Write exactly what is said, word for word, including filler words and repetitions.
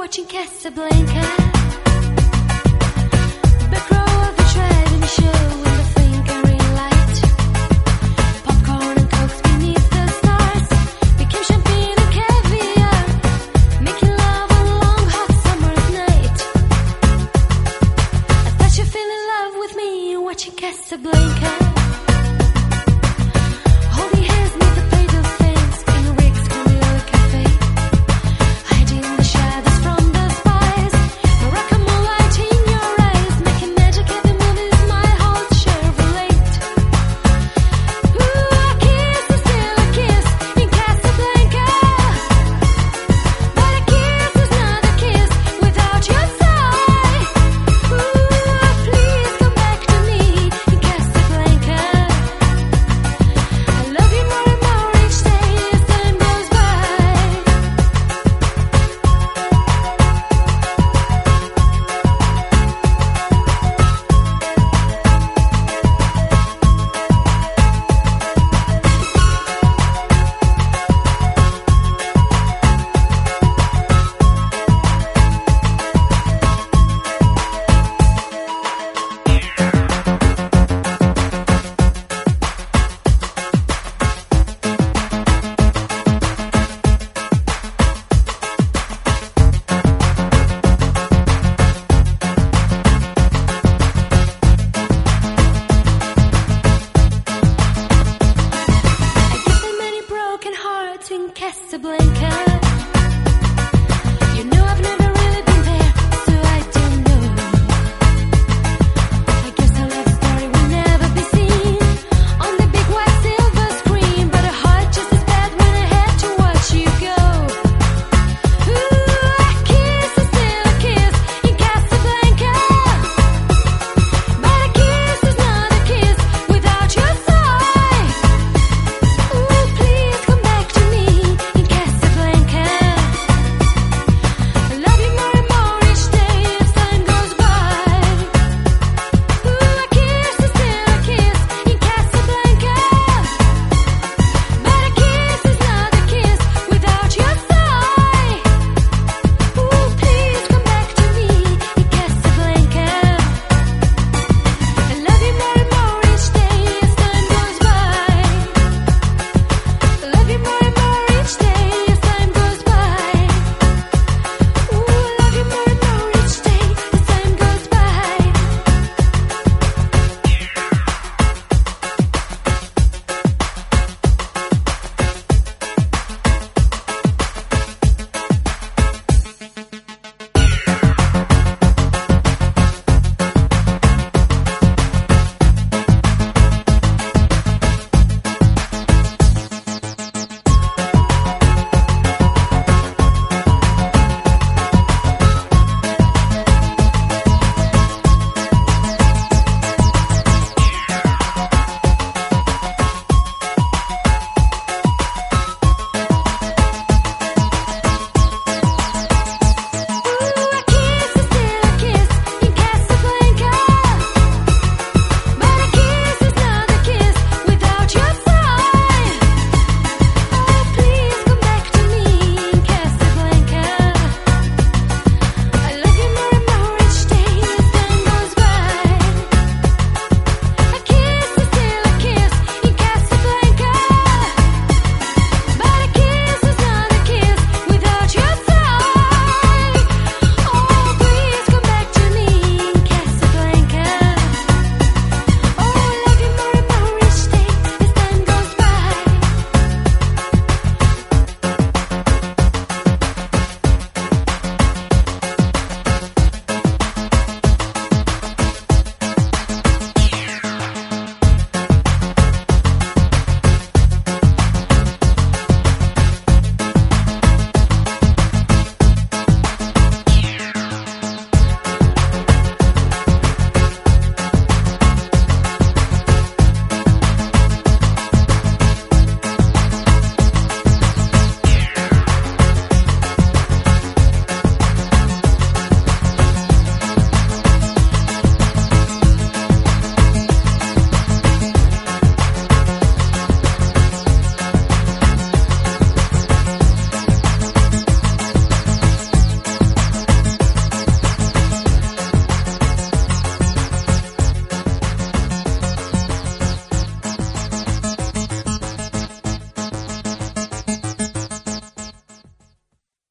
watching Casablanca. Back row of the driving show in the flickering light. Popcorn and cokes beneath the stars became champagne and caviar, making love on a long hot summer's night. I thought you fell in love with me watching Casablanca. Holding hands neath the Play-Doh fence in a Rick's Career Cafe, hiding the shadows from the spies. Morocco moonlight in your eyes, making magic every move is my whole Chevrolet. Ooh, a kiss is still a kiss in Casablanca, but a kiss is not a kiss without your sigh. Ooh, please come back to me in Casablanca. I love you more and more each day as time goes by. I guess so many broken hearts in Casablanca. You know I've never